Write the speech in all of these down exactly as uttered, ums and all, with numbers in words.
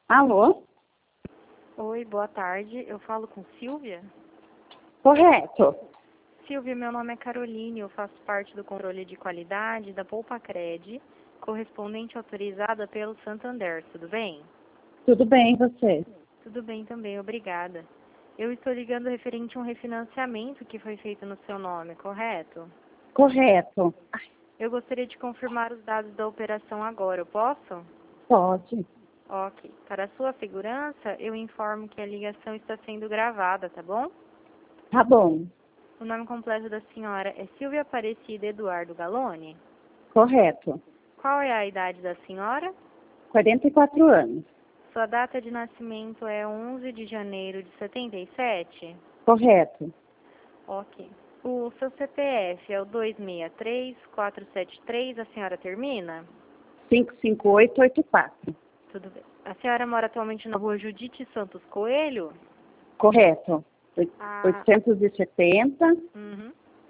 Alô? Oi, boa tarde. Eu falo com Silvia? Correto. Silvia, meu nome é Caroline. Eu faço parte do controle de qualidade da Poupa-Cred, correspondente autorizada pelo Santander. Tudo bem? Tudo bem, e você? Tudo bem também, obrigada. Eu estou ligando referente a um refinanciamento que foi feito no seu nome, correto? Correto. Eu gostaria de confirmar os dados da operação agora. Eu posso? Pode. Ok. Para a sua segurança, eu informo que a ligação está sendo gravada, tá bom? Tá bom. O nome completo da senhora é Silvia Aparecida Eduardo Galone? Correto. Qual é a idade da senhora? quarenta e quatro anos. Sua data de nascimento é onze de janeiro de setenta e sete? Correto. Ok. O seu C P F é o dois seis três, quatro sete três, a senhora termina? cinco cinco oito oito quatro. Tudo bem. A senhora mora atualmente na rua Judite Santos Coelho? Correto. Ah, oitocentos e setenta, uhum.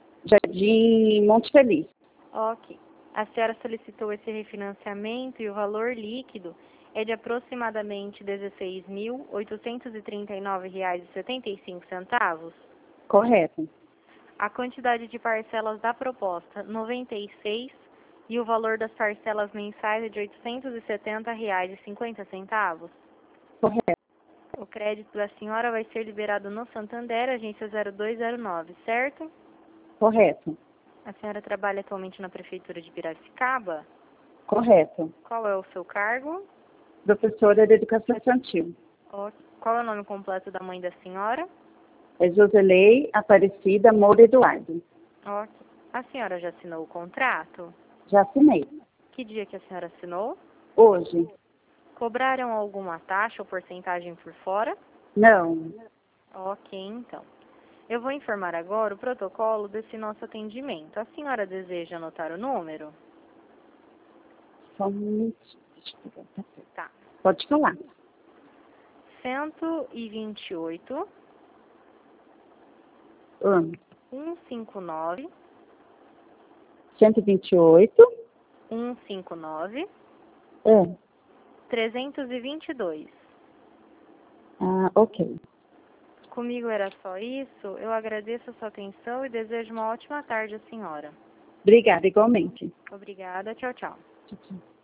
Jardim Monte Feliz. Ok. A senhora solicitou esse refinanciamento e o valor líquido é de aproximadamente dezesseis mil oitocentos e trinta e nove reais e setenta e cinco centavos. Correto. A quantidade de parcelas da proposta, noventa e seis, e o valor das parcelas mensais é de oitocentos e setenta reais e cinquenta centavos. Correto. O crédito da senhora vai ser liberado no Santander, agência zero dois zero nove, certo? Correto. A senhora trabalha atualmente na Prefeitura de Piracicaba? Correto. Qual é o seu cargo? Professora de Educação Infantil. Ó, qual é o nome completo da mãe da senhora? É Joselei Aparecida Moura Eduardo. Ok. A senhora já assinou o contrato? Já assinei. Que dia que a senhora assinou? Hoje? Cobraram alguma taxa ou porcentagem por fora? Não. Ok, então. Eu vou informar agora o protocolo desse nosso atendimento. A senhora deseja anotar o número? Só um minuto. Deixa eu pegar o papel. Tá. Pode falar. cento e vinte e oito, Um. cento e cinquenta e nove, cento e vinte e oito. cento e cinquenta e nove, Um. trezentos e vinte e dois. Ah, ok. Comigo era só isso. Eu agradeço a sua atenção e desejo uma ótima tarde à senhora. Obrigada, igualmente. Obrigada. Tchau, tchau. Tchau, tchau.